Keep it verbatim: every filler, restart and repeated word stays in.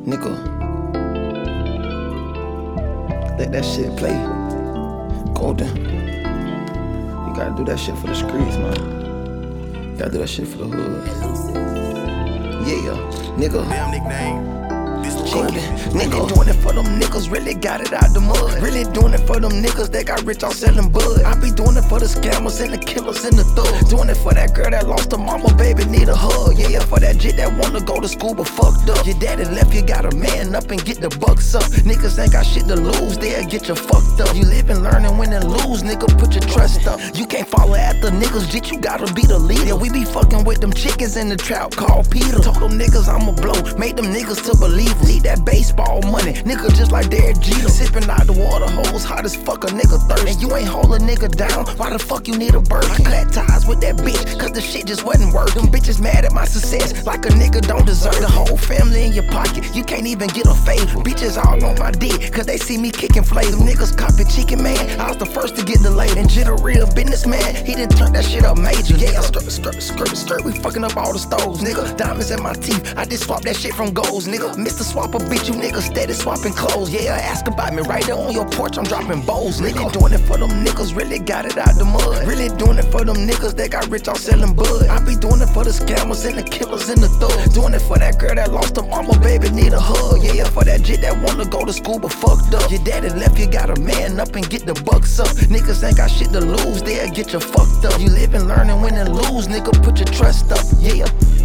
Nigga, let that shit play. Golden. You gotta do that shit for the streets, man. You gotta do that shit for the hood. Yeah, nigga. Damn nickname. Golden. Nigga doing it for them niggas, really got it out the mud. Really doing it for them niggas that got rich off selling bud. I be doing it for the scammers and the killers and the thugs. Doing it for that girl that lost her mama, baby, need a hug. Yeah, for that jit that wanna go to school but fucked up. Your daddy left, you gotta man up and get the bucks up. Niggas ain't got shit to lose, they'll get you fucked up. You live and learn and win and lose, nigga, put your trust up. You can't follow after niggas, jit, you gotta be the leader. We be fucking with them chickens in the trap called Peter. Told them niggas I'ma blow, made them niggas to believe. Need that baseball money, nigga just like Derek Jeter. Sipping out the water hose, hot as fuck, a nigga thirst. And you ain't hold a nigga down, why the fuck you need a bird? I clad ties with that bitch, cause the shit just wasn't worth. Them bitches mad at my success, like a nigga don't deserve. The whole family in your pocket, you can't even get a favor. Bitches all on my dick, cause they see me kicking flavor. Them niggas copy chicken man, I was the first to get delayed. And Jit a real businessman, he done turned that shit up major. Yeah, skirt, skirt, skirt, skirt, we fucking up all the stoves, nigga. Diamonds in my teeth, I just swap that shit from golds, nigga. Mister Swapper, bitch, you niggas steady swapping clothes. Yeah, ask about me right there on your porch, I'm dropping bowls, nigga. Doing it for them niggas, really got it out the mud. Really doing it for them niggas that got rich off selling bud. I be doing it for the scammers and the killers and the thugs. Doing it for that girl that lost her mama, baby, need a hug. Yeah, for that jit that wanna go to school but fucked up. Your daddy left, you gotta man up and get the bucks up. Niggas ain't got shit to lose, they'll get you fucked up. You live and learn and win and lose, nigga, put your trust up, yeah.